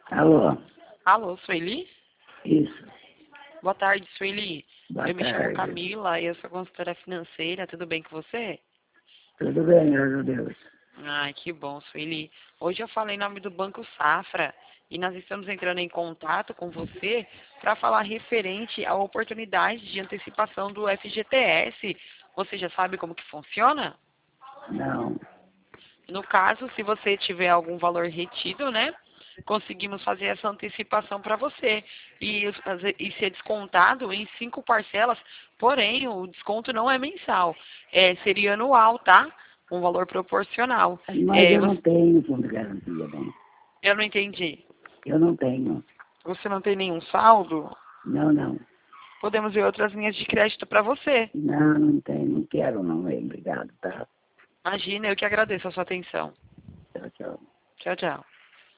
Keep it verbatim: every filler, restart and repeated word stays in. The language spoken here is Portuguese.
Alô? Alô, Sueli? Isso. Boa tarde, Sueli. Boa eu me chamo tarde. Camila e eu sou consultora financeira. Tudo bem com você? Tudo bem, graças a Deus. Ai, que bom, Sueli. Hoje eu falei em nome do Banco Safra e nós estamos entrando em contato com você para falar referente à oportunidade de antecipação do F G T S. Você já sabe como que funciona? Não. No caso, se você tiver algum valor retido, né? Conseguimos fazer essa antecipação para você e, e ser descontado em cinco parcelas, porém o desconto não é mensal, é, seria anual, tá? Um valor proporcional. Mas É, eu não você, tenho fundo de garantia, bem. eu não entendi. Eu não tenho. Você não tem nenhum saldo? Não, não. Podemos ver outras linhas de crédito para você. Não, não tenho. Não quero, não. Obrigado, tá? Imagina, eu que agradeço a sua atenção. Tchau, tchau. Tchau, tchau.